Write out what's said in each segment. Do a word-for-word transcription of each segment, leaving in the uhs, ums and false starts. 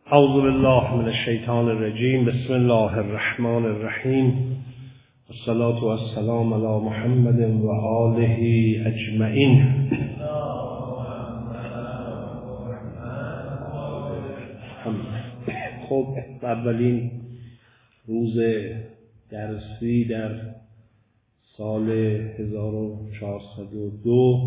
اعوذ بالله من الشیطان الرجیم. بسم الله الرحمن الرحیم. والصلاة والسلام علی محمد و آله اجمعین. خب اولین روز درسی در سال هزار و چهارصد و دو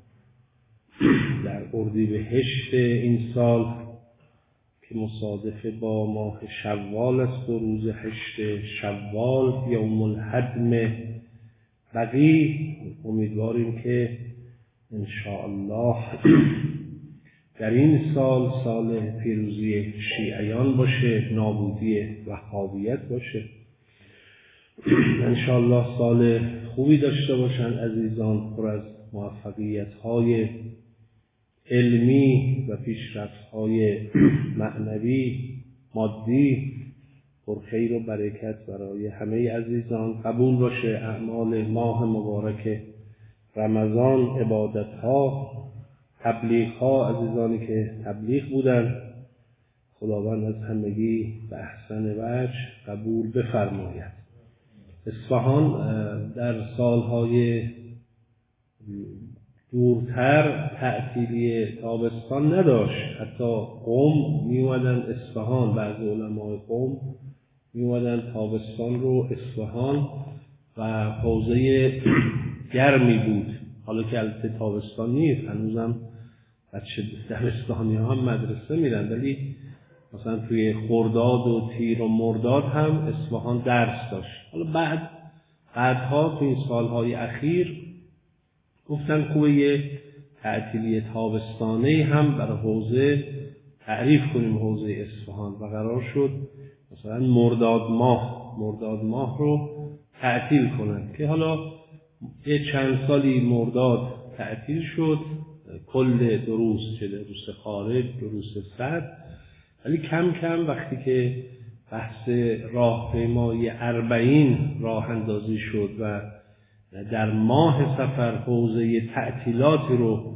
در اردیبهشت این سال که مصادف با ماه شوال است و روز هشت شوال یوم الهدم بقی، امیدواریم که انشاءالله در این سال سال پیروزی شیعیان باشه، نابودی وهابیت باشه. انشاءالله سال خوبی داشته باشند عزیزان، پر از موفقیت‌های علمی و پیشرفت‌های معنوی مادی، پر خیر و برکت برای همه عزیزان. قبول باشه اعمال ماه مبارک رمضان، عبادت‌ها، تبلیغ‌ها، عزیزانی که تبلیغ بودن، خداوند از همگی به احسن وجه قبول بفرماید. اصفهان در سالهای دورتر تعطیلی تابستان نداشت. حتی قم می اومدن اصفهان، بعضی علمای قم می اومدن تابستان رو اصفهان و حوزه گرمی بود. حالا که البته تابستان نیست، هنوزم بچه دبستانی ها هم مدرسه میرن، ولی مثلا توی خرداد و تیر و مرداد هم اصفهان درس داشت. حالا بعد بعدها توی این سالهای اخیر گفتن خوبه یه تعطیلی تابستانه هم برای حوزه تعریف کنیم، حوزه اصفهان، و قرار شد مثلا مرداد ماه مرداد ماه رو تعطیل کنن که حالا یه چند سالی مرداد تعطیل شد، کل دروس، چه دروس خارج، دروس صد، ولی کم کم وقتی که بحث راهپیمایی اربعین راه اندازی شد و در ماه سفر حوزه تعطیلاتی رو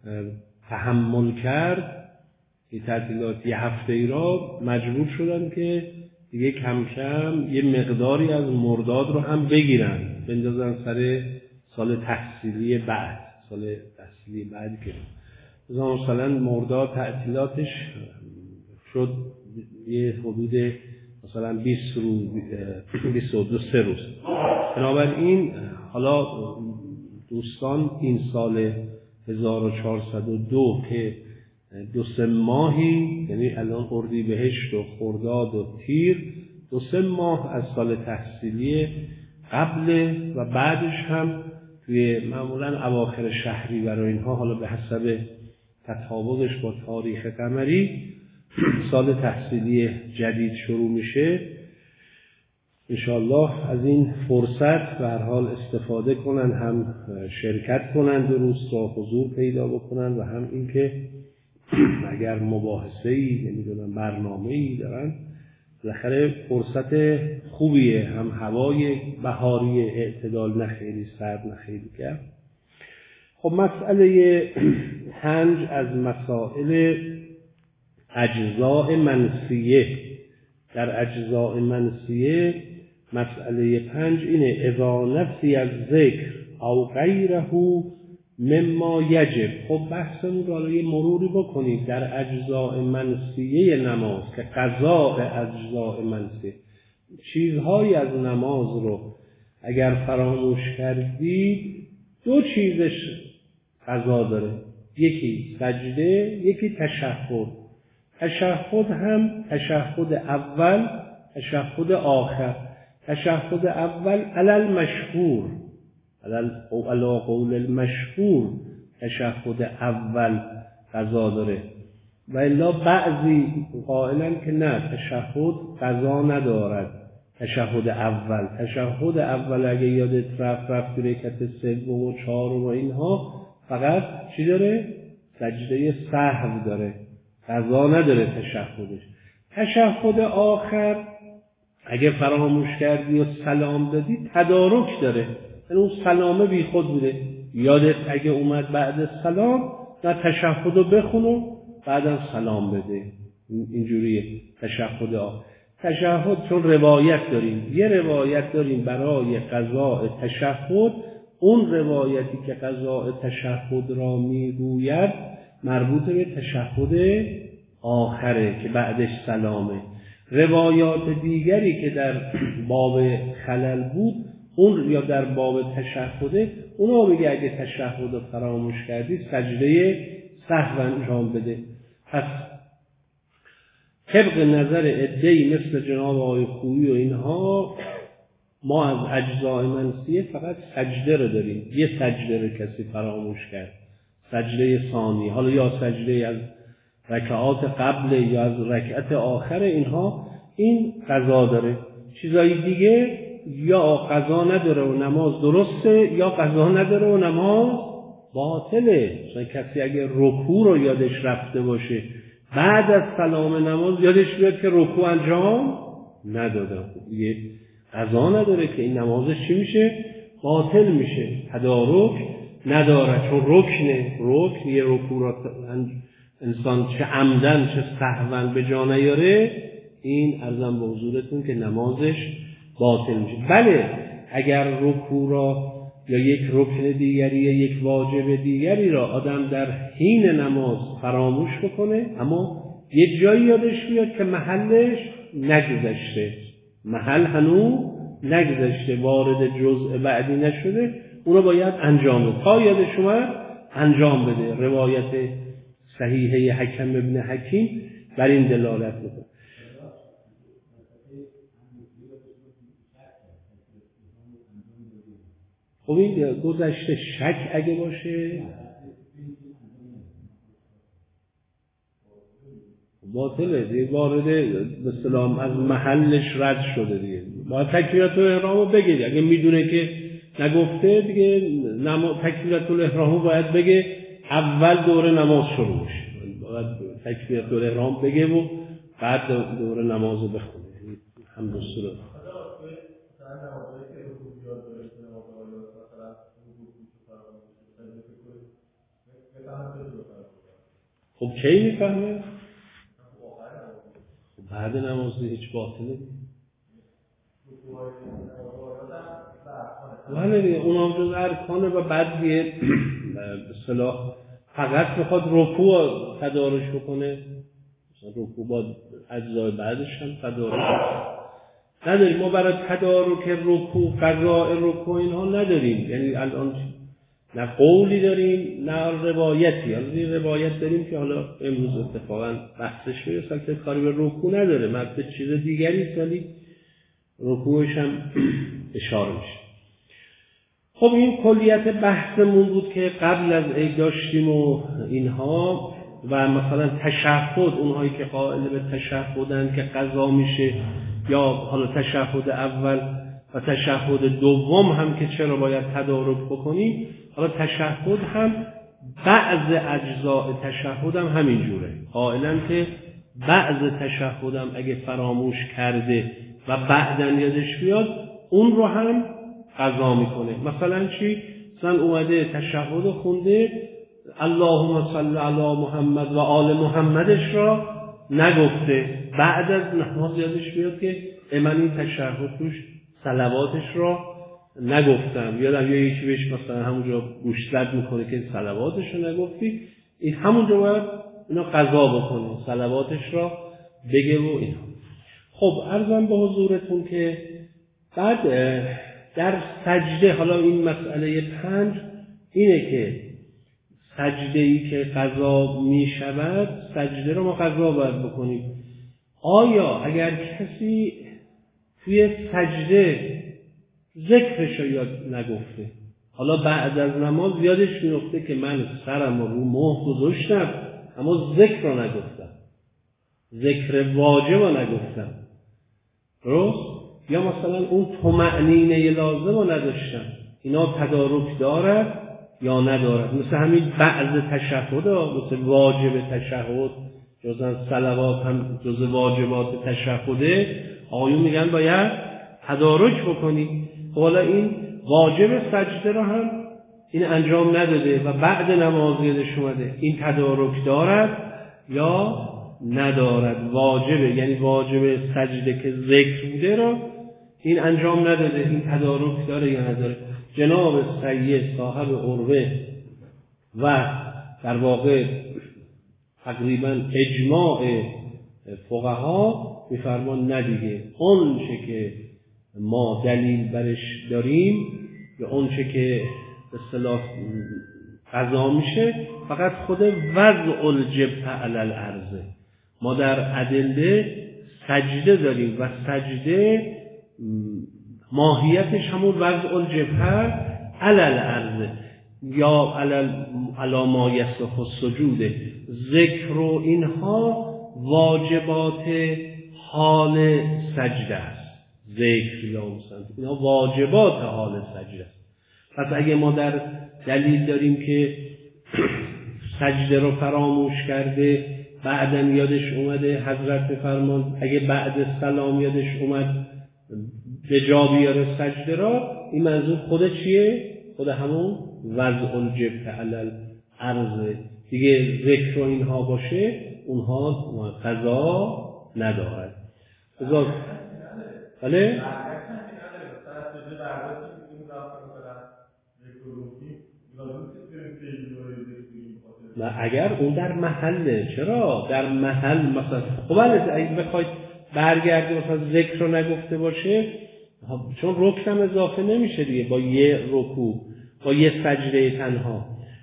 تحمل کرد، این تعطیلات یه هفته ای را مجبور شدن که دیگه کم کم یه مقداری از مرداد رو هم بگیرن، بندازن سر سال تحصیلی بعد سال تحصیلی بعد که مثلا مرداد تعطیلاتش شد یه حدود مثلا بیست روز، بیست و دو سه روز. بنابراین حالا دوستان این سال هزار و چهارصد و دو که دو سه ماهی، یعنی الان اردیبهشت و خرداد و تیر، دو سه ماه از سال تحصیلی قبل و بعدش هم توی معمولا اواخر شهری برای اینها، حالا به حسب تطابقش با تاریخ قمری، سال تحصیلی جدید شروع میشه. انشاءالله از این فرصت به هر حال استفاده کنن، هم شرکت کنن دروس را حضور پیدا بکنن و هم اینکه اگر مباحثه‌ای، نمیدونم برنامه‌ای دارن، بالاخره فرصت خوبیه، هم هوای بهاری اعتدال، نه خیلی سرد نه خیلی گرم. خب مسئله پنج از مسائل اجزاء منسیه. در اجزاء منسیه مسئله پنج اینه: اذا نسی از ذکر او غیره مما یجب. خب بحثمون رو حالا یه مروری بکنید در اجزاء منسیه نماز که قضاء اجزاء منسیه، چیزهایی از نماز رو اگر فراموش کردید دو چیزش قضا داره، یکی سجده، یکی تشهد. تشهد هم تشهد اول، تشهد آخر. تشهد اول علل مشهور، علل قول المشهور تشهد اول قضا داره، و الا بعضی قائلن که نه، تشهد قضا ندارد. تشهد اول تشهد اول اگه یادت رفت رفت رکعت سوم و چهارم و اینها فقط چی داره؟ سجده سهو داره، قضا نداره تشهدش. تشهد آخر اگه فراموش کردی و سلام دادی تدارک داره، یعنی اون سلامه بی خود بوده، یادت اگه اومد بعد سلام نه تشهد رو بخون و بعدم سلام بده. اینجوریه تشهد آخر. تشهد چون روایت داریم، یه روایت داریم برای قضاء تشهد، اون روایتی که قضاء تشهد را میگوید مربوط به تشهد آخره که بعدش سلامه. روایات دیگری که در باب خلل بود اون یا در باب تشهده، اونا میگه اگه تشهد رو فراموش کردی سجده سهو انجام بده. پس طبق نظر عده‌ای مثل جناب آقای خویی و اینها، ما از اجزای منسیه فقط سجده رو داریم. یه سجده رو کسی فراموش کرد، سجده ثانی، حالا یا سجده از رکعات قبل یا از رکعت آخر، اینها این قضا داره. چیزای دیگه یا قضا نداره و نماز درسته، یا قضا نداره و نماز باطله. مثلا کسی اگه رکوع رو یادش رفته باشه، بعد از سلام نماز یادش بیاد که رکوع انجام نداده، یه قضا نداره که این نمازش چی میشه؟ باطل میشه، تدارک نداره، چون رکنه. رکن یه رکوع را انسان چه عمدن چه سهوا به جا نیاره، این عرضم به حضورتون که نمازش باطل میشه. بله اگر رکوع را یا یک رکن دیگری یا یک واجب دیگری را آدم در حین نماز فراموش بکنه، اما یک جایی یادش بیاد که محلش نگذشته، محل هنوز نگذشته، وارد جزء بعدی نشده، اونو باید انجام بده. تا یادش اومد انجام بده. روایت صحیحه حکم ابن حکیم بر این دلالت میکنه. خب این گذشته شک اگه باشه باطله دیگه، وارد به اصطلاح از محلش رد شده دیگه. باید تکبیرات الاحرام رو بگه. اگه میدونه که نگفته دیگه، نماز تکبیرات الاحرام باید بگه اول دوره نماز شروع میشه، باید تکبیرات الاحرام بگه و بعد دوره نماز رو بخونه. حمد و سرور. خب کی میفهمه؟ خب بعد نماز هیچ باطله ولی دیگه اونم جز ارکانه و بعد دیگه به اصطلاح فقط میخواد رکوع تدارش بکنه، رکوع با اجزای بعدش هم تدارش نداریم. ما برای تدارک رکوع قضاء رکوع اینها نداریم، یعنی الان نه قولی داریم نه روایتی. حالا روایت داریم که حالا امروز اتفاقا بحثش میرسه که کاری به رکوع نداره، مربوط چیز دیگری است، ولی رکوعش هم اشاره میشه. خب این کلیت بحثمون بود که قبل از عید داشتیم و اینها، و مثلا تشهد، اونهایی که قائل به تشهدن که قضا میشه، یا حالا تشهد اول و تشهد دوم هم که چرا باید تدارک بکنیم، حالا تشهد هم بعض اجزاء تشهد هم همین جوره، قائلن که بعض تشهد هم اگه فراموش کرده و بعدن یادش بیاد اون رو هم قضا میکنه. مثلا چی؟ مثلا اومده تشهد خونده اللهم صل علی محمد و آل محمدش را نگفته، بعد از نماز یادش بیاد که من این تشهد توش صلواتش را نگفتم، یادم یه یکی بهش مثلا همونجا گوشزد میکنه که صلواتش رو نگفتی، این همونجا باید اینا قضا بکنه، صلواتش را بگه و اینا. خب عرضم به حضورتون که بعد در سجده، حالا این مسئله پنج اینه که سجده ای که قضا می شود، سجده رو ما قضا باید بکنیم. آیا اگر کسی توی سجده ذکرش رو یاد نگفته، حالا بعد از نماز یادش میفته که من سرم رو مهر گذاشتم اما ذکر رو نگفتم، ذکر واجب رو نگفتم، درست؟ یا مثلا اون طمأنینه لازم رو نداشتم، اینا تدارک دارد یا ندارد؟ مثل همین بعض تشهد ها، مثل واجب تشهد، جزء صلوات هم جزء واجبات تشهده، آقایون میگن باید تدارک بکنی. حالا این واجب سجده رو هم این انجام نداده و بعد نماز یادش اومده، این تدارک دارد یا ندارد. واجبه، یعنی واجب سجده که ذکر بوده را این انجام نداده. این تدارک داره یا نداره؟ جناب سید صاحب عروه و در واقع تقریبا اجماع فقها میفرمان نه دیگه، اون چه که ما دلیل برش داریم یا اون چه که به اصطلاح قضا میشه فقط خود وضع الجبهه علی الارض. ما در ادله سجده داریم و سجده ماهیتش همون وضع الجبهه علی الارض یا علی ما یصح السجود. ذکر و اینها واجبات حال سجده است. ذکر یا مثلا اینها واجبات حال سجده است. پس اگه ما در دلیل داریم که سجده رو فراموش کرده بعداً یادش اومده، حضرت بفرمان اگه بعد سلام یادش اومد به جا بیاره سجده را، این منظور خود چیه؟ خود همون وضع الجبهه علی الارض دیگه. ذکر و اینها باشه اونها قضا ندارد. بذار بله؟ و اگر اون در محله، چرا؟ در محل مثلا خب اگه بخواید برگردی مثلا ذکر رو نگفته باشه، چون رکن هم اضافه نمیشه دیگه با یه رکوع، با یه سجده تنها.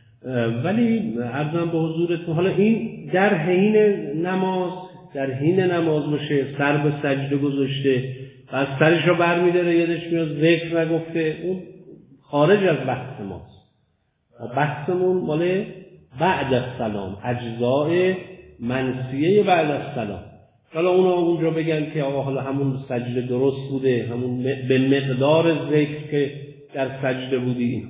ولی عرضم به حضورتون حالا این در حین نماز، در حین نماز باشه، سر به سجده گذاشته و سرش رو برمی‌داره یادش میاد ذکر نگفته، اون خارج از بحث ماست. بحثمون مال بعد از سلام، اجزاء منسیه بعد از سلام. حالا اونا اونجا بگن که آقا حالا همون سجده درست بوده، همون به مقدار ذکر که در سجده بودی این.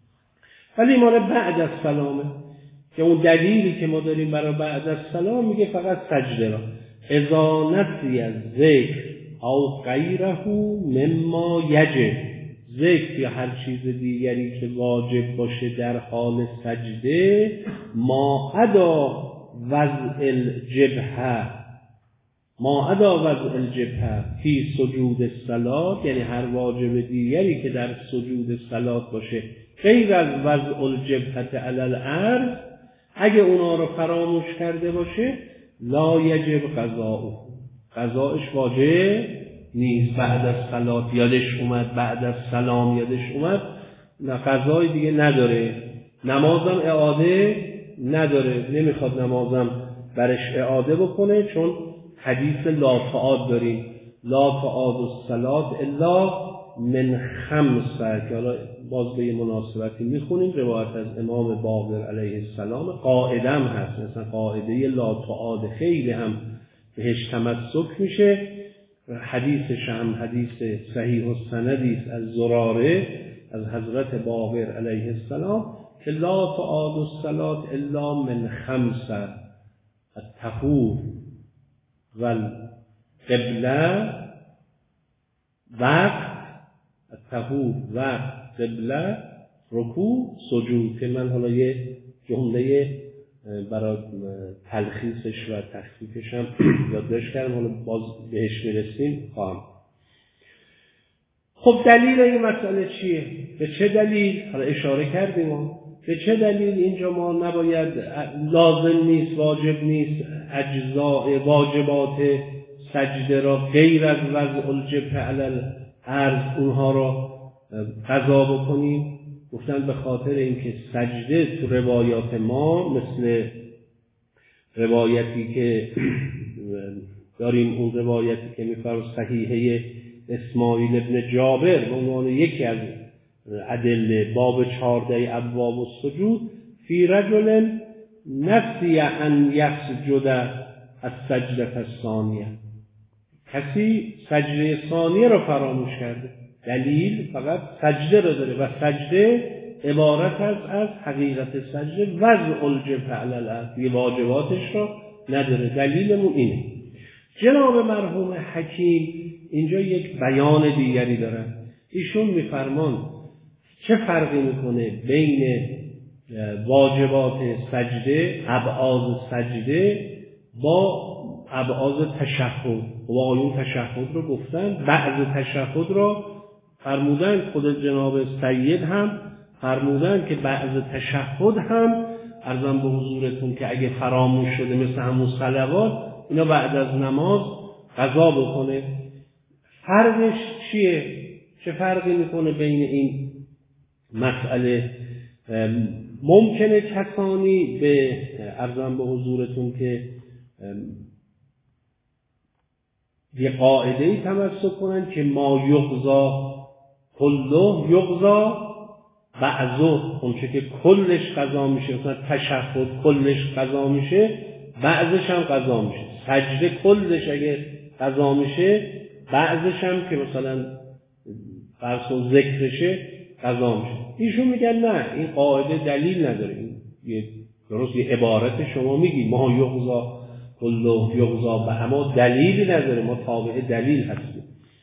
ولی مال بعد از سلامه که اون دلیلی که ما داریم برای بعد از سلام میگه فقط سجده را. اذا نسی از ذکر او غیره مما یجب، ذکر یا هر چیز دیگری که واجب باشه در حال سجده، ما ادا وضع الجبهه، ما ادا وضع الجبهه فی سجود الصلاه، یعنی هر واجب دیگری که در سجود صلات باشه غیر از وضع الجبهه علی الارض، اگه اونا رو فراموش کرده باشه لا یجب قضاؤه، قضاءش واجب نیست. بعد از صلات یادش اومد، بعد از سلام یادش اومد، نه قضای دیگه نداره. نمازم اعاده نداره، نمیخواد نمازم برش اعاده بکنه، چون حدیث لا تعاد داریم، لا تعاد الصلات الا من خمسه، که حالا باز به یه مناسبتی میخونیم، روایت از امام باقر علیه السلام، قاعده هم هست، مثلا قاعده لا تعاد خیلی هم بهش تمسک میشه. حدیثش هم حدیث صحیح السندی است از زراره از حضرت باقر علیه السلام که لا تعاد الصلات الا من خمسه، الطهور والقبله، وقت الطهور، وقت، قبله، رکوع، سجود. که من حالا یه جمله برای تلخیصش و تخفیفش هم یادداشت کردم، حالا باز بهش میرسیم خواهم. خب دلیل این مسئله چیه؟ به چه دلیل؟ حالا اشاره کردیم ما به چه دلیل اینجا ما نباید، لازم نیست، واجب نیست اجزاء واجبات سجده را غیر از وضع الجبهه علی الارض اونها را قضا بکنیم؟ گفتن به خاطر اینکه سجده تو روایات ما مثل روایتی که داریم، اون روایتی که میفرماید صحیحه اسماعیل ابن جابر به عنوان یکی از ادله باب چهارده ابواب السجود، فی رجل نسی ان یسجد السجده الثانیه، کسی سجده ثانیه رو فراموش کرده. دلیل فقط سجده رو داره و سجده عبارت از از حقیقت سجده وضع الجبهه علی الارض، یه واجباتش رو نداره. دلیلمون اینه. جناب مرحوم حکیم اینجا یک بیان دیگری دارن. ایشون میفرمان چه فرقی میکنه بین واجبات سجده، ابعاد سجده با ابعاد تشهد. و آیون تشهد رو گفتن، بعض تشهد را فرمودن، خود جناب سید هم فرمودن که بعض تشهد هم عرضم به حضورتون که اگه فراموش شده مثل همون صلوات اینا بعد از نماز قضا بکنه. فرقش چیه؟ چه فرقی میکنه بین این مسئله؟ ممکنه کسانی به عرضم به حضورتون که یه قاعده‌ای تمسک کنن که ما یغزا کله یغزا بعضو، اونچه که کلش قضا میشه، مثلا تشهد کلش قضا میشه بعضش هم قضا میشه. سجده کلش اگه قضا میشه بعضش هم که مثلا فرض و ذکرشه قضا میشه. ایشون میگن نه، این قاعده دلیل نداره. این یه درست یه عبارت شما میگی ما یغزا کله یغزا به، اما دلیلی نداره، ما تابع دلیل هستیم.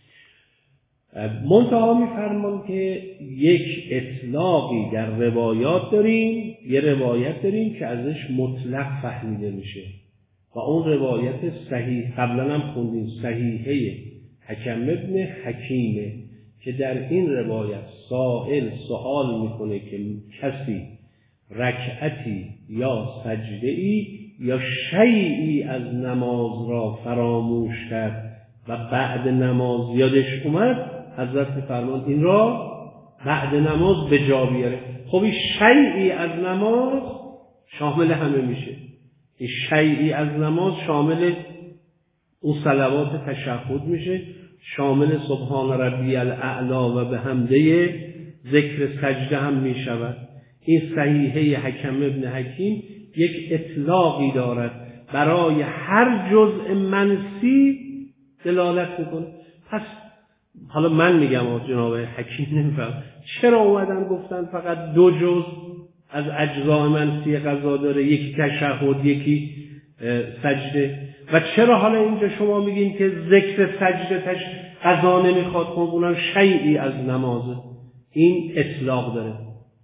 منتها میفرمان که یک اطلاقی در روایات داریم، یه روایت داریم که ازش مطلق فهمیده میشه و اون روایت صحیح، قبلا هم خوندیم، صحیحه حکم ابن حکیمه که در این روایت سائل سوال میکنه که کسی رکعتی یا سجده‌ای یا شیئی از نماز را فراموش کرد و بعد نماز یادش اومد، حضرت فرمان این را بعد نماز به جا بیاره. خب این شیئی از نماز شامل همه میشه. این شیئی از نماز شامل اون صلوات تشهد میشه، شامل سبحان ربی الاعلی و به حمده ذکر سجده هم میشود. این صحیحه حکم ابن حکیم یک اطلاقی دارد، برای هر جزء منسی دلالت میکنه. پس حالا من میگم جناب حکیم نمیفهم چرا اومدن گفتن فقط دو جزء از اجزای منسی قضا داره، یکی تشهد یکی سجده، و چرا حالا اینجا شما میگین که ذکر سجده تش قضا نمیخواد، خب اونم شیئی از نمازه. این اطلاق داره.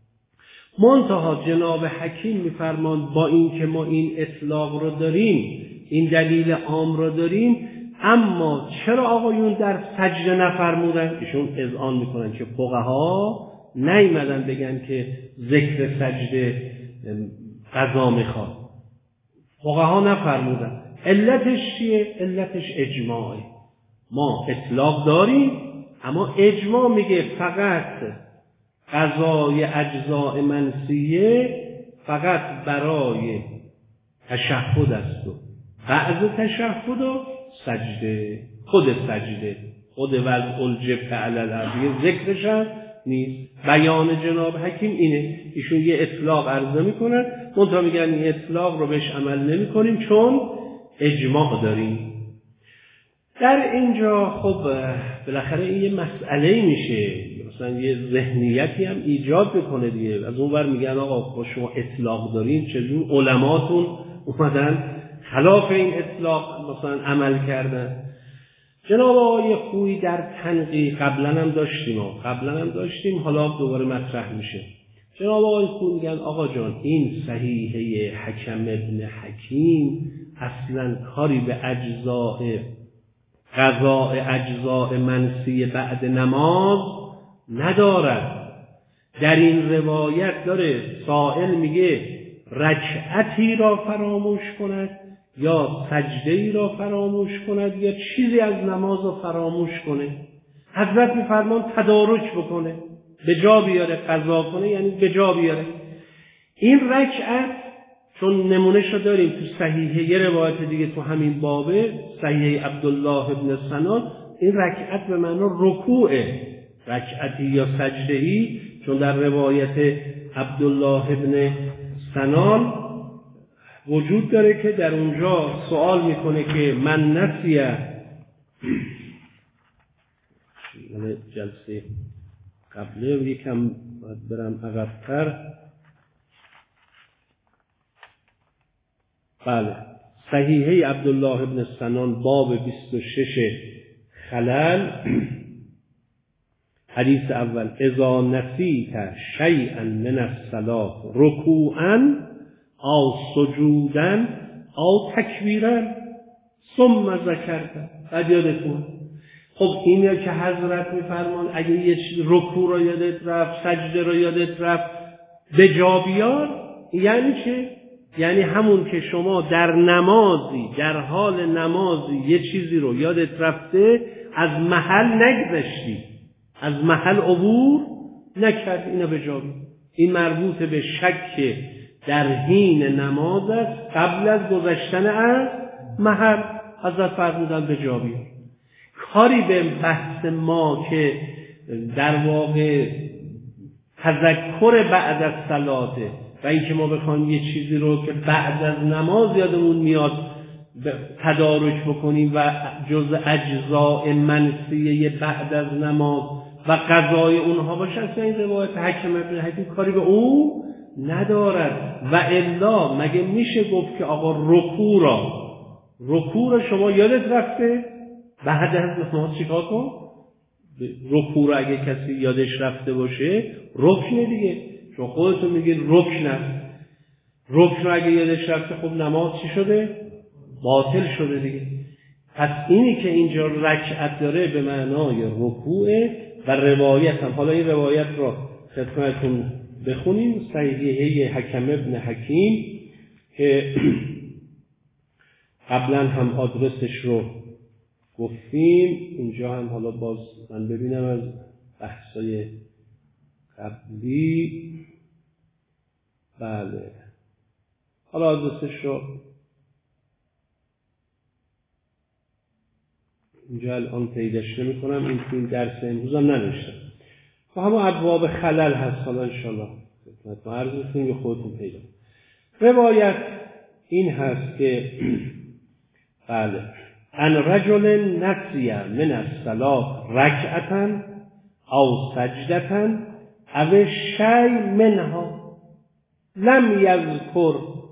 منتها جناب حکیم میفرمان با این که ما این اطلاق رو داریم، این دلیل عام رو داریم، اما چرا آقایون در سجده نفرمودن؟ ایشون اذعان میکنن که فقها نیامدن بگن که ذکر سجده قضا میخواد، فقها نفرمودن. علتش چیه؟ علتش اجماعه. ما اطلاق داریم اما اجماع میگه فقط قضای اجزاء منسیه فقط برای تشهد است و بعض تشهد و سجده، خود سجده خود وضع الجبهه علی الارض ذکرش هم نیست. بیان جناب حکیم اینه. ایشون یه اطلاق عرضه میکنن، منتها میگن این اطلاق رو بهش عمل نمی کنیم چون اجماع داریم. در اینجا خب بالاخره این یه مسئله میشه، مثلا یه ذهنیتی هم ایجاد بکنه دیگه. از اون ور میگن آقا خب شما اطلاق دارین، چجور علماتون اومدن خلاف این اطلاق مثلا عمل کردن؟ جناب آقای خویی در تنقیح قبلا هم داشتیم قبلا هم داشتیم حالا دوباره مطرح میشه. جناب آقای خویی میگن آقا جان این صحیحه حکم ابن حکیم اصلا کاری به اجزاء قضاء اجزاء منسی بعد نماز ندارد. در این روایت داره سائل میگه رکعتی را فراموش کند یا سجده‌ای را فراموش کند یا چیزی از نماز را فراموش کنه، حضرت میفرمان تدارک بکنه، به جا بیاره، قضا کنه یعنی به جا بیاره. این رکعت چون نمونهش رو داریم تو صحیحه، یه روایت دیگه تو همین بابه صحیحه عبدالله ابن سنان، این رکعت به معنی رکوعه، رکعتی یا سجده‌ای، چون در روایت عبدالله ابن سنان وجود داره که در اونجا سوال میکنه که من نسیه جلسه قبله و یکم باید برم عقب‌تر. بله، صحیحه عبدالله ابن سنان باب بیست و شش خلل، حدیث اول اذا نسیت شیئا من الصلاة رکوعا او سجودا او تکبیرا ثم ذکرت، بعد یادتون. خب اینه که حضرت میفرمان اگه یه چیز رکوع رو یادت رفت، سجده رو یادت رفت، به جا بیار. یعنی چه؟ یعنی همون که شما در نمازی، در حال نمازی یه چیزی رو یادت رفته، از محل نگذشتی، از محل عبور نکرد، اینو به جا بیار. این مربوط به شک در حین نماز است، قبل از گذشتن از محل. حضرت فرمودن به جا بیار. کاری به بحث ما که در واقع تذکر بعد از صلاته و اینکه ما بخوایم یه چیزی رو که بعد از نماز یادمون میاد تدارک بکنیم و جز اجزاء منسیه بعد از نماز و قضای اونها باشه، اصلا این روایت حکیم ابن حکیم کاری به اون ندارد. و الا مگه میشه گفت که آقا رکوع را رکوع را شما یادت رفته بعد از نماز چیکار کن؟ رکوع را اگه کسی یادش رفته باشه رکنه دیگه، چون خودتون میگید رکن است. رکن را اگه یادش رفته خب نماز چی شده؟ باطل شده دیگه. پس اینی که اینجا رکعت داره به معنای رکوع و روایت هم. حالا این روایت را خدمتتون بخونیم، صحیحه حکیم ابن حکیم که قبلا هم آدرسش رو گفتیم. اینجا هم حالا باز من ببینم از بحثای قبلی. بله حالا آدرسش رو اینجا الان پیداش نمی کنم، این تو این درس امروز هم نداشتم. و همه ابواب خلل هست، حالا انشالله خدمت ما عرض می‌کنیم که خودتون پیدا. روایت این هست که بله ان رجل نسی من الصلاة رکعتا او سجدتا او شیء منها لم یذکر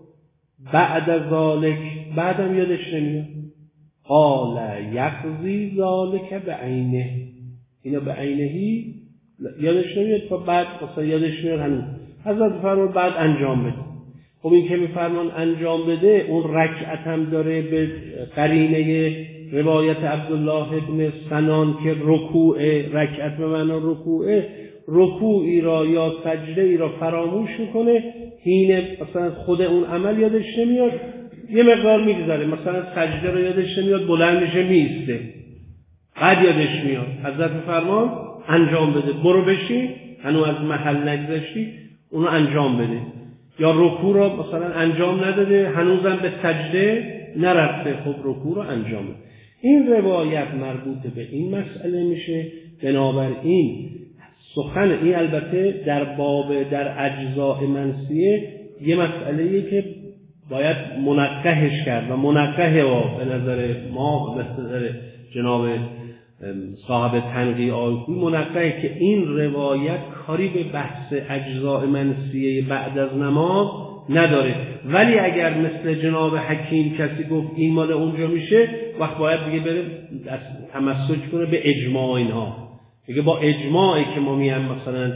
بعد ذلك، بعدم یادش نمیاد، قال یقضی ذلك بعینه، اینا به عینهی یادش نمیاد تا بعد مثلا یادش میاد هنوز حضرت فرمان بعد انجام بده. خب این که میفرمان انجام بده، اون رکعت هم داره به قرینه روایت عبدالله ابن سنان که رکوع، رکعت به معنی رکوع، رکوعی را یا سجده ای را فراموش میکنه، حین مثلا خود اون عمل یادش نمیاد، یه مقدار میگذره، مثلا سجده رو یادش نمیاد، بلند میشه میسته، بعد یادش میاد، حضرت فرمان انجام بده، برو بشین، هنوز از محل نگذشتی، اونو انجام بده. یا رکوع را مثلا انجام نداده، هنوزم به سجده نرفته، خب رکوع را انجام بده. این روایت مربوط به این مسئله میشه. بنابراین سخن این البته در باب در اجزاء منسیه یه مسئله‌ایه که باید منقحش کرد و منقحه و به نظر ما، به نظر جناب صاحب تنقیح آیوی منقحه که این روایت کاری به بحث اجزاء منسیه بعد از نماز نداره. ولی اگر مثل جناب حکیم کسی گفت این مال اونجا میشه، وقت باید دیگه بره تمسک کنه به اجماع اینها، دیگه با اجماعی که ما میام مثلا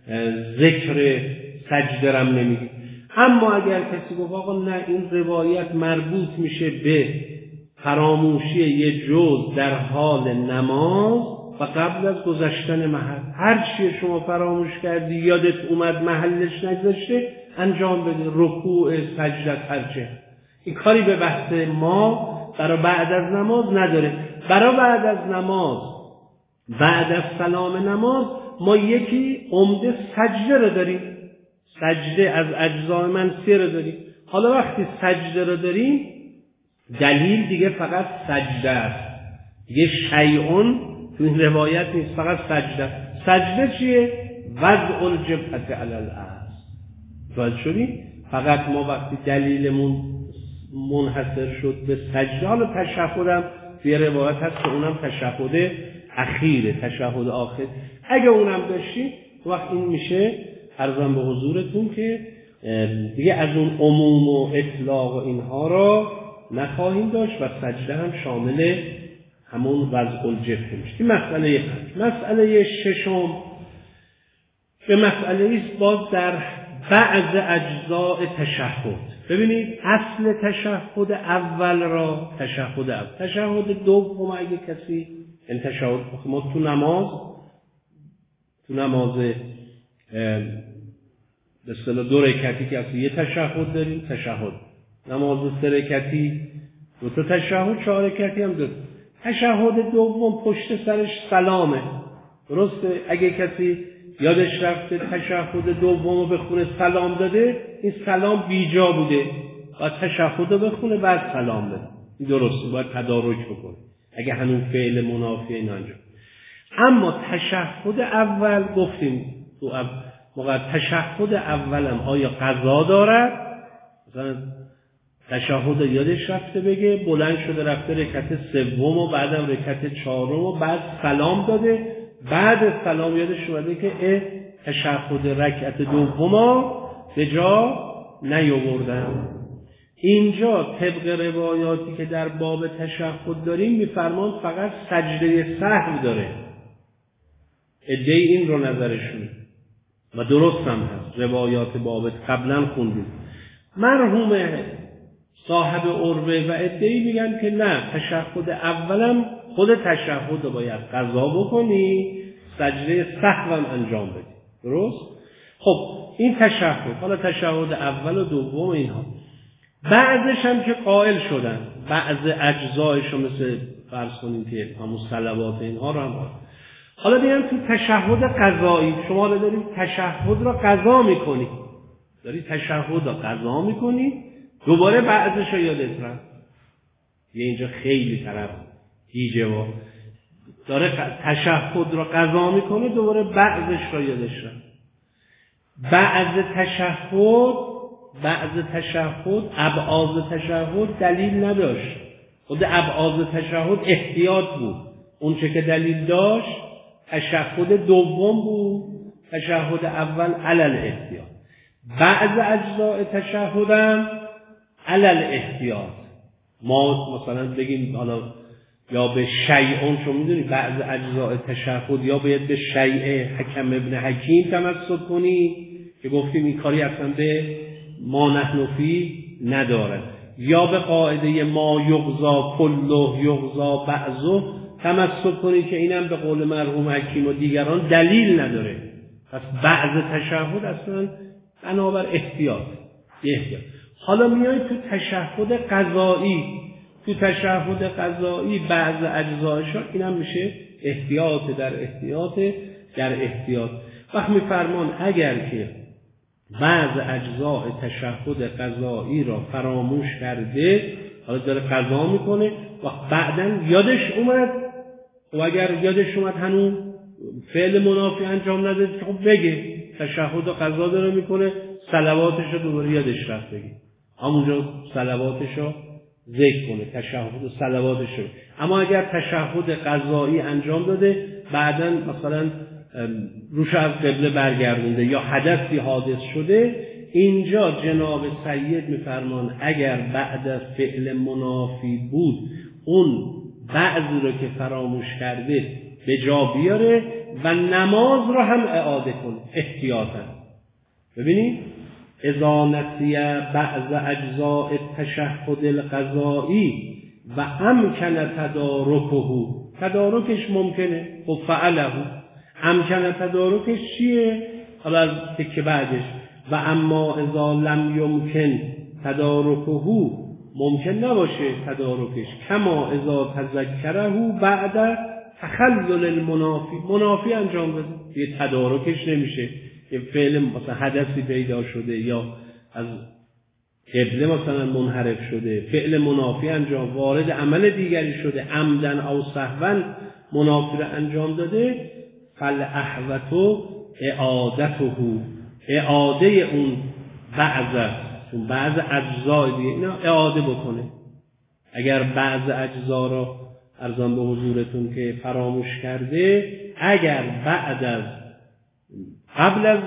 ذکر سجده رم نمیگیم. اما اگر کسی گفت آقا نه این روایت مربوط میشه به فراموشی یه جز در حال نماز و قبل از گذشتن محل، هر چی شما فراموش کردی یادت اومد محلش نگذشته انجام بده، رکوع، سجده، هرچه. این کاری به بحث ما برای بعد از نماز نداره. برای بعد از نماز، بعد از سلام نماز ما یکی عمده سجده رو داریم، سجده از اجزای منسیه رو داریم. حالا وقتی سجده رو داریم دلیل دیگه فقط سجده است، دیگه شیعون تو این روایت نیست، فقط سجده. سجده چیه؟ وضع الجبهة علی الارض. واضح شدی؟ فقط ما وقتی دلیلمون منحصر شد به سجده، حالا تشهدم توی روایت هست که اونم تشهد اخیره، تشهد آخر، اگه اونم داشتی وقت این میشه عرضم به حضورتون که دیگه از اون عموم و اطلاق و اینها را نخواهیم داشت و سجده هم شامل همون وضع الجبهه میشه. این مسئله پنج. مسئله ششم به مسئله ایست باز در بعض اجزاء تشهد. ببینید اصل تشهد اول را تشهد اول، تشهد دوم اگه کسی این تشهد ما تو نماز تو نماز به اصطلاح دو رکعتی که اصلا یه تشهد داریم، تشهد. نماز سه رکعتی دو تا تشهد، چهار رکعتی هم دو. تشهد دوم پشت سرش سلامه. درسته؟ اگه کسی یادش رفته تشهد دوم رو بخونه سلام داده، این سلام بیجا بوده. باید تشهد رو بخونه بعد سلام بده. این درسته، باید تدارک بکنه. اگه هنوز فعل منافی اینا انجام. اما تشهد اول گفتیم تو اول موقع تشهد اولم آیا قضا دارد؟ مثلا تشهد یادش رفته بگه، بلند شده رفته رکعت سوم و بعدم رکعت چهارم و بعد سلام داده، بعد سلام یادش اومده که اه تشهد رکعت دوما به جا نیاوردم. اینجا طبق روایاتی که در باب تشهد داریم میفرمان فقط سجده سهو داره. ادعای این رو نظرشونه و درست هم هست، روایات باب قبلا خوندیم. مرحوم صاحب عروه و ادعی میگن که نه، تشهد اولم خود تشهد رو باید قضا بکنی، سجده سهو هم انجام بدی. درست؟ خب این تشهد، حالا تشهد اول و دوم اینها. بعضش هم که قائل شدن، بعض اجزایش مثل فرض کنیم که همون صلوات اینها رو هم باید. حالا بیان تو تشهد قضایی، شما رو دارید تشهد را قضا میکنی، داری تشهد را قضا میکنی، دوباره بعضش رو یادت رفت. یه اینجا خیلی طرف دیجه و داره تشهد را قضا میکنه، دوباره بعضش رو یادش رفت. بعض تشهد بعض تشهد ابعاض تشهد دلیل نداشت. خود ابعاض تشهد احتیاط بود. اون چه که دلیل داشت تشهد دوم بود، تشهد اول علل احتیاط. بعض اجزاء تشهدم علل احتیاط. ما مثلا بگیم حالا یا به شیعون، چون میدونی بعض اجزاء تشهد یا باید به شیع حکم ابن حکیم تمسک کنی که گفتیم این کاری اصلا به ما نحن فی نداره، یا به قاعده ما یغزا کله یغزا بعضه تمسک کنی که اینم به قول مرحوم حکیم و دیگران دلیل نداره. پس بعض تشهد اصلا بنابر احتیاط احتیاط. حالا میای تو تشهد قضایی، تو تشهد قضایی بعض اجزایش اینم میشه احتیاط در احتیاط در احتیاط. وقت میفرمان اگر که بعض اجزاء تشهد قضایی را فراموش کرده، حالا داره قضا میکنه و بعداً یادش اومد، و اگر یادش اومد هنوز فعل منافی انجام نداده، خب بگه تشهد و قضا داره میکنه، صلواتش رو دوباره یادش رفت بگه، همونجا صلواتش رو ذکر کنه، تشهد و صلواتش رو. اما اگر تشهد قضایی انجام داده بعداً مثلا روش از قبله برگردونده یا حدثی حادث شده، اینجا جناب سید میفرمان اگر بعد از فعل منافی بود اون بعضی رو که فراموش کرده به جا بیاره و نماز رو هم اعاده کنه احتیاطاً. ببینید اذا نسی بعض اجزاء التشهد القضایی و امکن تدارکه، تدارکش ممکنه، خب فعله. امکن تدارکش چیه؟ حالا از تکه بعدش و اما اذا لم یمکن تدارکه، ممکن نباشه تدارکش، کما اذا تذکره بعد تخلل المنافی، منافی انجام بده یه تدارکش نمیشه، یه فعل مثلا حدثی پیدا شده یا از قبله مثلا منحرف شده، فعل منافی انجام وارد عمل دیگری شده، عمدن او سهوا منافی رو انجام داده، فالاحوط اعادته، اعاده اون بعض اون بعض اجزای دیگه اینا اعاده بکنه. اگر بعض اجزا رو ارزان به حضورتون که فراموش کرده، اگر بعد از قبل از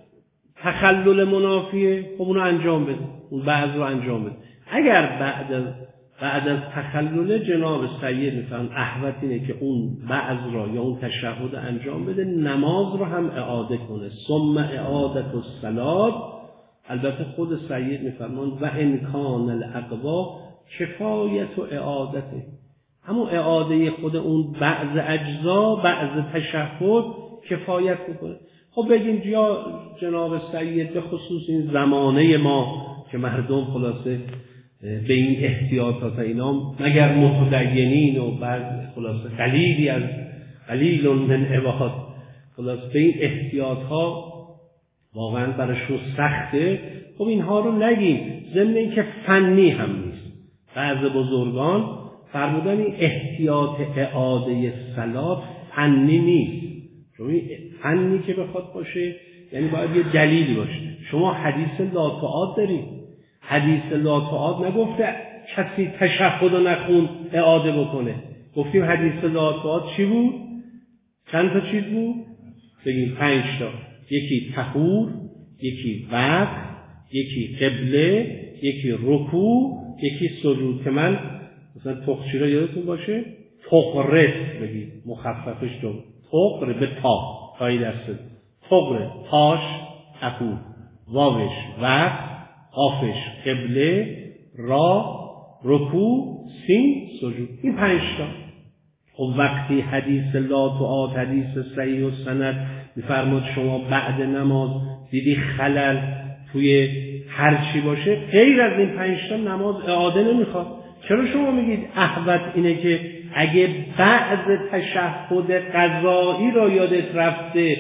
تخلل منافیه خب اونو انجام بده، اون بعض رو انجام بده. اگر بعد از بعد از تخلل جناب سید میفهم احوط اینه که اون بعض را یا اون تشهد انجام بده، نماز رو هم اعاده کنه. ثم اعادت الصلات البته خود سید میفرماند و امکان الاقوا کفایت و اعادته، همون اعاده خود اون بعض اجزا بعض تشهد کفایت میکنه. خب بگیم یا جناب سید به خصوص این زمانه ما که مردم خلاصه به این احتیاطات اینا مگر متدینین و بعد خلاصه قلیلی از قلیل من عباد خلاصه به این احتیاط ها واقعا براشون سخته. خب اینها رو نگیم، ضمن این که فنی هم نیست. بعض بزرگان فرمودن این احتیاط اعاده صلات فنی نیست. شما فنی که بخواد باشه یعنی باید یه دلیلی باشه. شما حدیث لا تعاد دارید، حدیث لا تعاد نگفته کسی تشهد و نخون اعاده بکنه. گفتیم حدیث لا تعاد چی بود؟ چند تا چیز بود؟ بگیم پنج تا. یکی طهور، یکی وقت، یکی قبله، یکی رکوع، یکی سجود. که من مثلا تخچی را یادتون باشه تقرت بگید، مخففش دو تقر به تا تایی دسته تقر تاش طهور، واوش وقت، قافش قبله، را رکوع، سین سجود. این پنج تا. خب وقتی حدیث لا تعاد حدیث صحیح و سند میفرماد شما بعد نماز دیدی خلل توی هر چی باشه غیر از این پنج تا نماز اعاده نمیخواد. چرا شما میگید احوط اینه که اگه بعض تشهد قضایی را یادت رفته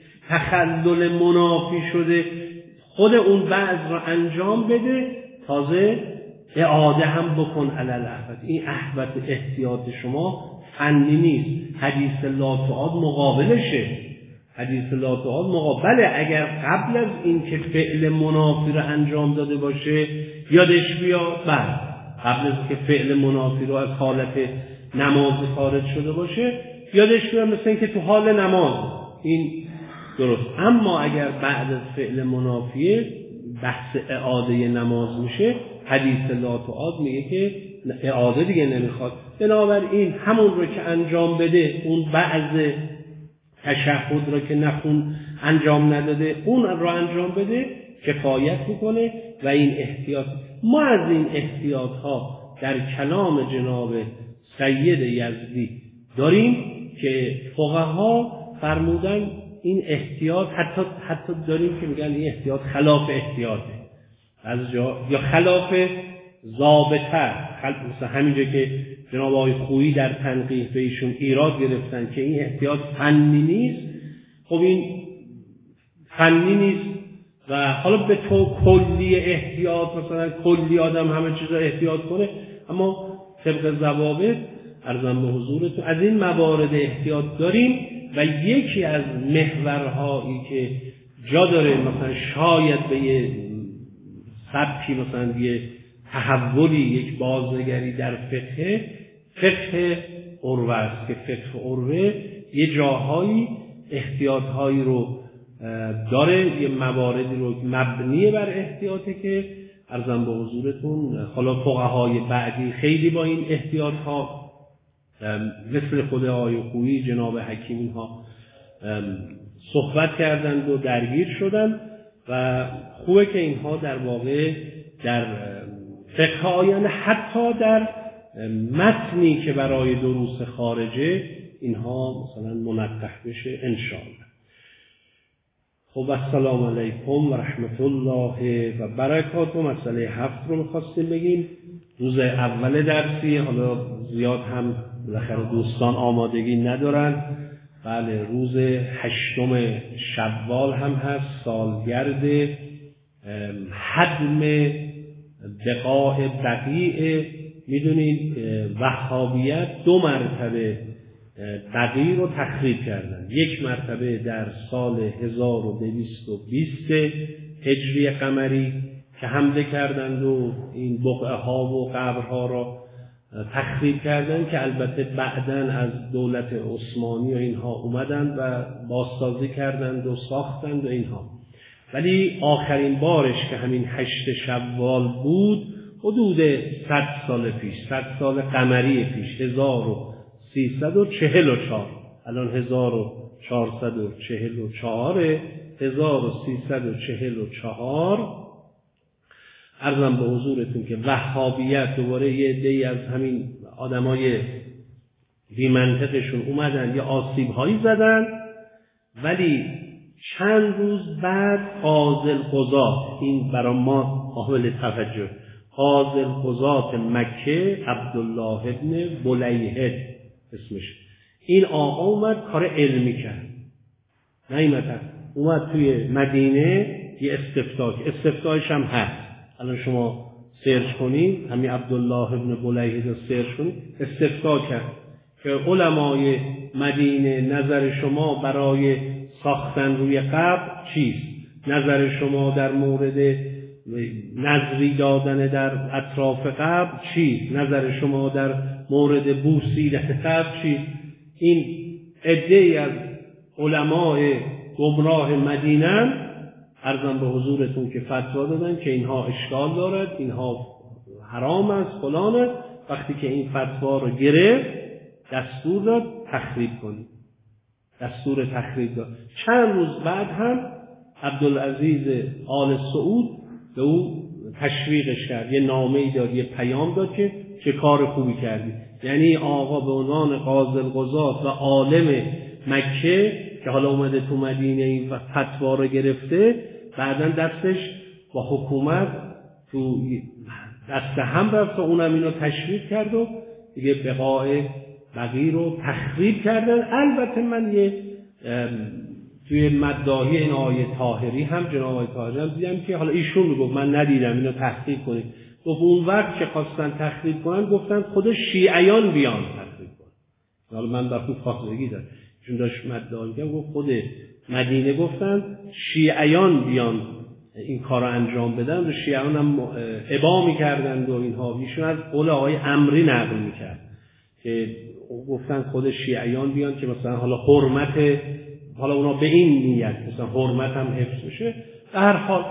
تخلل منافی شده خود اون بعض را انجام بده تازه اعاده هم بکن علل احوط. این احوط احتیاط شما فنی نیست. حدیث لا تعاد مقابلشه. حدیث لا تعاد مقابله. اگر قبل از این که فعل منافی رو انجام داده باشه یادش بیاد، بعد قبل از که فعل منافی رو از حالت نماز خارج شده باشه یادش بیاد، مثل این که تو حال نماز این درست. اما اگر بعد از فعل منافیه بحث اعاده نماز میشه حدیث لا تعاد میگه که اعاده دیگه نمیخواد. بنابراین همون رو که انجام بده اون بعض تشهد رو که نخون انجام نداده اون رو انجام بده کفایت میکنه. و این احتیاط ما از این احتیاط ها در کلام جناب سید یزدی داریم که فقها فرمودن این احتیاط حتی حتی داریم که میگن این احتیاط خلاف احتیاطه از جا یا خلاف ضابطه. مثلا همینجا که جناب آقای خویی در تنقیح به ایشون ایراد گرفتن که این احتیاط فنی نیست. خب این فنی نیست و حالا به تو کلی احتیاط مثلا کلی آدم همه چیز احتیاط کنه، اما طبق ضوابط عرضم به حضورتون از این موارد احتیاط داریم. و یکی از محورهایی که جا داره مثلا شاید به یه سبکی مثلا یه تحولی یک بازنگری در فقه فقه عروه است که فقه عروه یه جاهایی احتیاطهایی رو داره، یه مواردی رو مبنی بر احتیاطی که عرضم به حضورتون حالا فقهای بعدی خیلی با این احتیاطها مثل خود آقای خویی جناب حکیم اینها صحبت کردند و درگیر شدند و خوبه که اینها در واقع در فقه آینده حتی در متنی که برای دروس خارجه اینها مثلا منطق بشه انشاءالله. خب السلام علیکم و رحمت الله و برکاته. مسئله هفت رو می‌خواستیم بگیم. روز اول درسی، حالا زیاد هم بالاخره دوستان آمادگی ندارن. بله روز هشتم شوال هم هست، سالگرد حدم بقاع بقیع. میدونید وهابیت دو مرتبه بقیع رو تخریب کردن. یک مرتبه در سال هزار و دویست و بیست هجری قمری که حمله کردند و این بقعه ها و قبرها را تخریب کردند که البته بعداً از دولت عثمانی و اینها اومدند و بازسازی کردند و ساختند و اینها. ولی آخرین بارش که همین هشت شوال بود حدود صد سال پیش، صد سال قمری پیش، هزار و سیصد و چهل و چهار. الان هزار و چهارصد و چهل و چهار، هزار و سیصد و چهل و چهار عرضم به حضورتون که وهابیت دوباره یه عده‌ای از همین آدمای بی منطقشون اومدن یه آسیب‌هایی زدن، ولی چند روز بعد قاضی القضات، این برای ما قابل توجه، قاضی القضات مکه عبدالله ابن بلیهد اسمش، این آقا اومد کار علمی کرد، نیامد اومد توی مدینه یه استفتاء، استفتاءش هم هست، الان شما سرچ کنید همین عبدالله ابن بلیهد رو سرچ کنید، استفتاء کرد که علمای مدینه نظر شما برای ساختن روی قبر چیست؟ نظر شما در مورد نظری دادن در اطراف قبر چیست؟ نظر شما در مورد بوسیدن قبر چیست؟ این عده‌ای از علمای گمراه مدینه عرضم به حضورتون که فتوا دادن که اینها اشکال دارد، اینها حرام است، فلانه. وقتی که این فتوا رو گرفت دستور داد تخریب کنید، دستور تخریب داد. چند روز بعد هم عبدالعزیز آل سعود به او تشویقش کرد، یه نامه‌ای داد، یه پیام داد که چه کار خوبی کردی. یعنی آقا به عنوان قاضی القضات و عالم مکه که حالا اومده تو مدینه این فتوا رو گرفته، بعداً دستش با حکومت تو دست هم رفت و اونم اینو تشویق کرد و دیگه بقاع بقیع رو تخریب کردن. البته من یه توی مداحی این آیه طاهری هم جناب آیه طاهری هم دیدم که حالا ایشون میگفت من ندیدم اینو تحقیق کنید، گفت اون وقت که خواستن تخریب کنن گفتن خود شیعیان بیان تخریب کنن. حالا من در خود خواستگی دارم چون داشت مداحی کرد، گفت خود مدینه گفتن شیعیان بیان این کار رو انجام بدن و شیعیان هم ابا میکردند و اینها. ایشون از قول آقای عمری نقل میکرد که گفتن خود شیعیان بیان که مثلا حالا حرمت، حالا اونا به این نیت مثلا حرمت هم حفظ بشه. در حال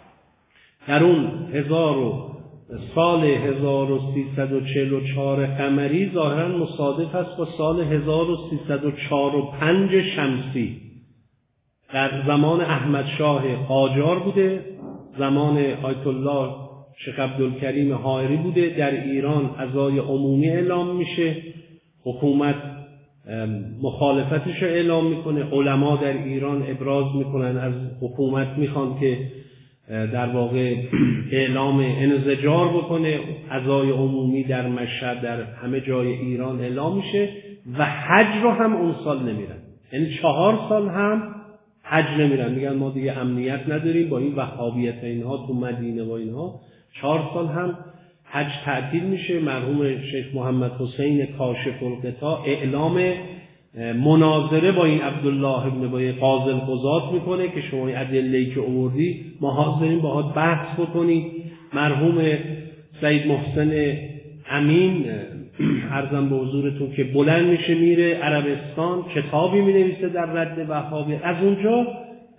در اون هزار و سال هزار و سیصد و چهل و چهار قمری ظاهرا مصادف است با سال هزار و سیصد و چهل و پنج شمسی، در زمان احمد شاه قاجار بوده، زمان آیت الله شیخ عبدالکریم حائری بوده. در ایران عزای عمومی اعلام میشه، حکومت مخالفتش رو اعلام میکنه، علما در ایران ابراز میکنن، از حکومت میخوان که در واقع اعلام انزجار بکنه. عزای عمومی در مشهد در همه جای ایران اعلام میشه و حج رو هم اون سال نمیرن، یعنی چهار سال هم حج نمیرن، میگن ما دیگه امنیت نداریم با این وهابیت اینها تو مدینه و اینها. چهار سال هم حج تعطیل میشه. مرحوم شیخ محمد حسین کاشف الغطا اعلام مناظره با این عبدالله ابن بای قاضی القضات میکنه که شما این ادله‌ای که آوردی ما حاضرین باهات بحث بکنیم. مرحوم سید محسن امین عرضم به حضورتون که بلند میشه میره عربستان، کتابی مینویسه در رد وهابیت. از اونجا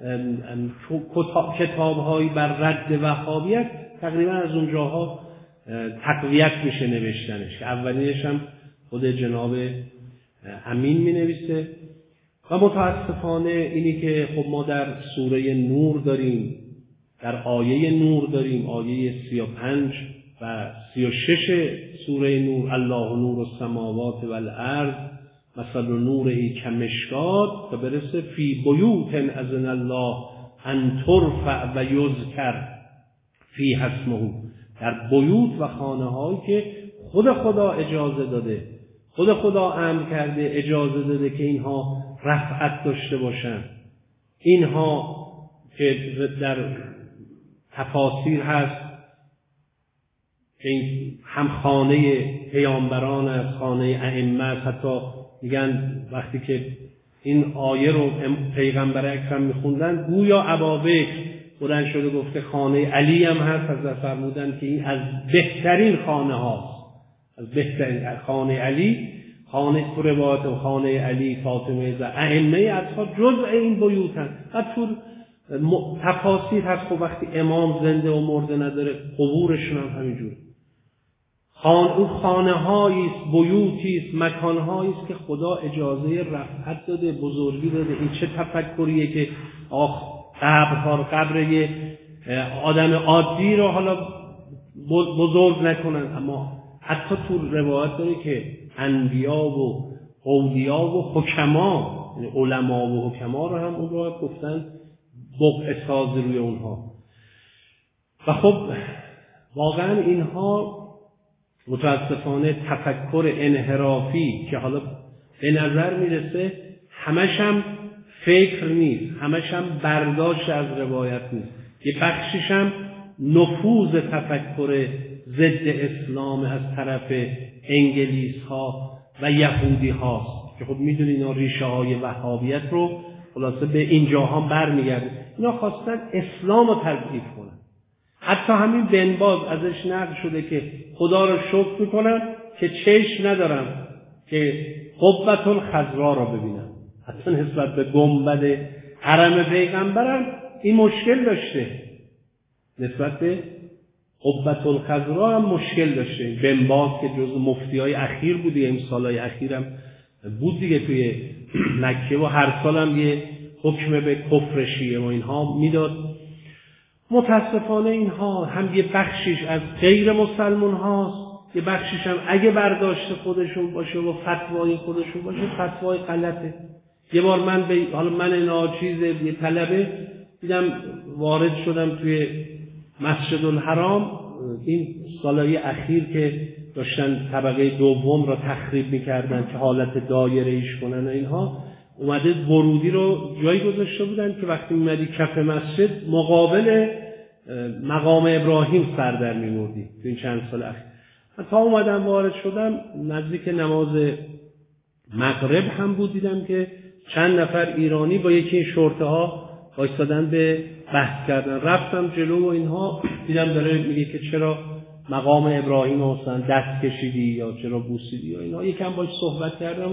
کتاب‌هایی بر رد وهابیت تقریبا از اونجاها تقویت میشه نوشتنش، که اولینش هم خود جناب امین مینویسه. و متاسفانه اینی که خب ما در سوره نور داریم، در آیه نور داریم، آیه سی و پنج و سی و شش سوره نور، الله نور السماوات والارض مثل نوره کمشکات و برسه فی بیوت اذن الله ان ترفع و یذکر فی اسمه، در بیوت و خانه هایی که خود خدا اجازه داده، خود خدا امر کرده، اجازه داده که اینها رفعت داشته باشن. اینها که در تفاسیر هست که این هم خانه پیامبران است، خانه ائمه است. حتی میگن وقتی که این آیه رو پیغمبر اکرم میخوندن گویا ابابکر بلند شده گفته خانه علی هم هست، از فرمودن که این از بهترین خانه هاست، از بهترین خانه علی، خانه تو روایت و خانه علی فاطمه ز ائمه اصحاب جزء این بیوت هست. و تو تفاسیر هست خب وقتی امام زنده و مرده نداره قبورشون هم همینجوره. خان او خانه هایی است، بیوتی است، مکان هایی است که خدا اجازه رفعت داده، بزرگی داده. این چه تفکریه که آخ قبر ها، قبر یه آدم عادی رو حالا بزرگ نکنن. اما حتی تو روایت داره که انبیا و اولیا و حکما، یعنی علما و حکما رو هم اون رو گفتن بقعه ساز روی اونها. و خب واقعا اینها متاسفانه تفکر انحرافی که حالا به نظر میرسه همش هم فکر نیست، همش هم برداشت از روایت نیست، یه بخشش هم نفوذ تفکر ضد اسلام از طرف انگلیس ها و یهودی هاست که خب میدونی اینا ریشه های وهابیت رو خلاصه به اینجا هم برمیگرده. اینا خواستن اسلام رو تضعیف کنن. حتی همین بن باز ازش نقل شده که خدا رو شکر میکنن که چشم ندارم که قبة الخضرا را ببینم. اصلا نسبت به گنبد حرم پیغمبرم این مشکل داشته، نسبت به قبة الخضرا هم مشکل داشته. بن باز که جزو مفتیای اخیر بود دیگه، این سالهای اخیرم بود دیگه توی مکه و هر سالم یه حکم به کفر شیعه و اینها میداد. متاسفانه اینها هم یه بخشیش از غیر مسلمان هاست، یه بخشیش هم اگه برداشت خودشون باشه و فتوای خودشون باشه فتوای غلطه. یه بار من به حالا من ناچیز یه طلبه دیدم وارد شدم توی مسجد الحرام، این سالهای اخیر که داشتن طبقه دوم را تخریب میکردن که حالت دایره ایش کنن و اینها، اومده ورودی رو جایی گذاشته بودن که وقتی میمدی کف مسجد مقابل مقام ابراهیم سر در می‌بردی. تو این چند سال اخیر تا اومدم وارد شدم نزدیک نماز مغرب هم بود، دیدم که چند نفر ایرانی با یکی شرطه ها وایسادن به بحث کردن. رفتم جلو و اینها دیدم داره میگه که چرا مقام ابراهیم مثلا دست کشیدی یا چرا بوسیدی یا اینا. یکم باهاش صحبت کردم.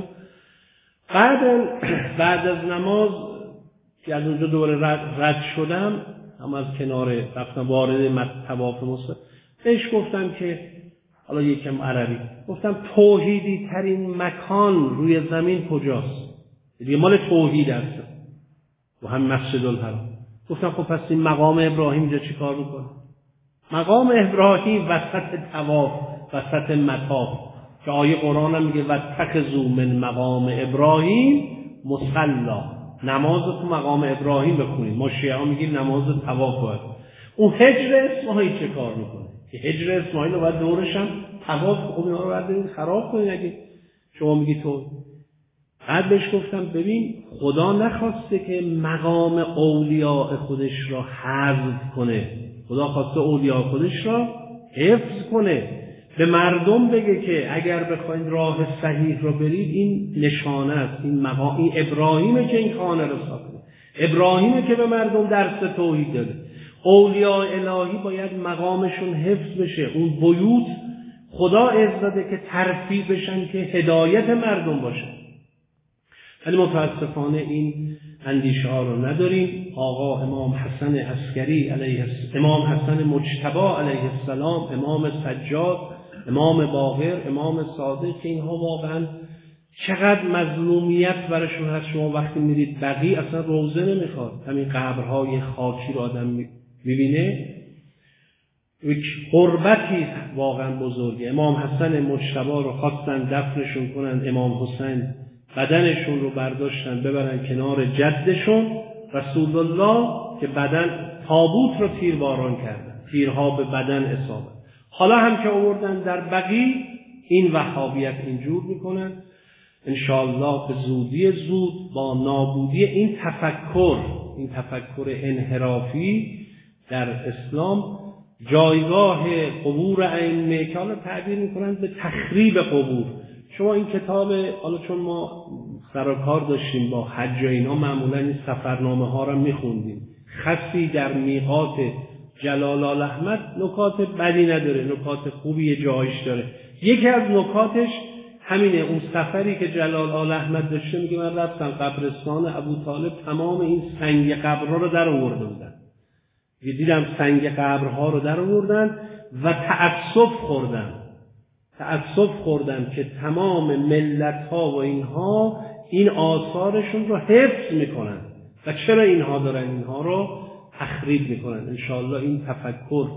بعد بعد از نماز که از اونجا دوباره رد, رد شدم، هم از کنار رفتم وارد طواف مصطفی، بهش گفتم که حالا یکم عربی گفتم توحیدی ترین مکان روی زمین کجاست؟ دیگه مال توحید است و هم مسجد الحرام. گفتم خب پس این مقام ابراهیم اینجا چی کار میکنه؟ مقام ابراهیم وسط طواف، وسط مطاف، که آیه قرآن هم میگه واتخذوا من مقام ابراهیم مصلا، نماز تو مقام ابراهیم بخونید. ما شیعه ها میگیم نماز طواف باید. اون هجر اسماعیل چه کار میکنه؟ که هجر اسماعیل رو باید دورش هم طواف، خب اینا رو باید خراب کنید اگه شما میگی تو. بعد بهش گفتم ببین خدا نخواسته که مقام اولیاء خودش را حذف کنه، خدا خواسته اولیاء خودش را حفظ کنه. به مردم بگه که اگر بخواید راه صحیح را برید این نشانه است، این مقام، این ابراهیمه که این خانه را ساخته، ابراهیمه که به مردم درس توحید داده. اولیاء الهی باید مقامشون حفظ بشه. اون بیوت خدا عز داده که ترفیع بشن که هدایت مردم باشه. ولی متاسفانه این اندیشه ها رو نداریم. آقا امام حسن عسکری علیه السلام، امام حسن مجتبی علیه السلام، امام سجاد، امام باقر، امام صادق، که اینها واقعا چقدر مظلومیت براشون هست. شما وقتی میرید بقیع اصلا روزه نمیخواد، همین قبرهای خاکی رو آدم میبینه، یک قربتی واقعا بزرگه. امام حسن مجتبی رو خواستن دفنشون کنن، امام حسین بدنشون رو برداشتن ببرن کنار جدشون رسول الله که بدن تابوت رو تیرباران کردن، تیرها به بدن اصابت. حالا هم که آوردن در بقیع این وهابیت اینجور میکنن. انشاءالله به زودی زود با نابودی این تفکر، این تفکر انحرافی در اسلام، جایگاه قبور ائمه که حالا تعبیر میکنن به تخریب قبور. شما این کتاب، حالا چون ما سر و کار داشتیم با حج و اینا، معمولا این سفرنامه ها رو میخوندیم. خطی در میقات جلال آل احمد نکات بدی نداره، نکات خوبی جایش داره. یکی از نکاتش همینه، اون سفری که جلال آل احمد داشته، میگه من رفتم قبرستان ابو طالب، تمام این سنگ قبرها رو در آورده بودن. دیدم سنگ قبرها رو در آوردن و تأسف خوردن. تأسف خوردن که تمام ملت‌ها و اینها این آثارشون رو حفظ میکنن و چرا اینها دارن اینها رو تخریب میکنن. انشاءالله این تفکر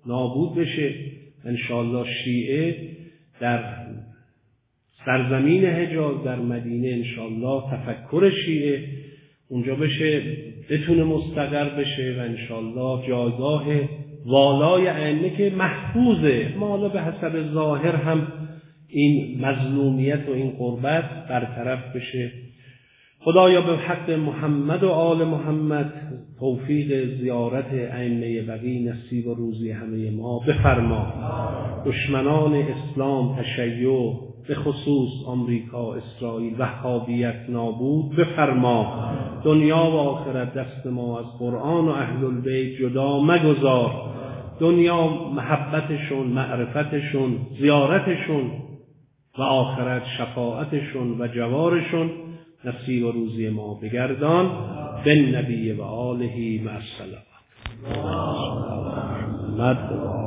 نابود بشه. انشاءالله شیعه در سرزمین حجاز در مدینه انشاءالله تفکر شیعه اونجا بشه، بتونه مستقر بشه و انشاءالله جایگاه والای ائمه که محفوظه، ما حالا به حسب ظاهر هم این مظلومیت و این غربت برطرف بشه. خدایا به حق محمد و آل محمد توفیق زیارت ائمه بقی نصیب و روزی همه ما بفرما. دشمنان اسلام، تشیع، به خصوص آمریکا، اسرائیل، وهابیت نابود بفرما. دنیا و آخرت دست ما از قرآن و اهل البیت جدا مگذار. دنیا محبتشون، معرفتشون، زیارتشون و آخرت شفاعتشون و جوارشون نصیب و روزی ما بگردان. به نبی و آله مع السلام.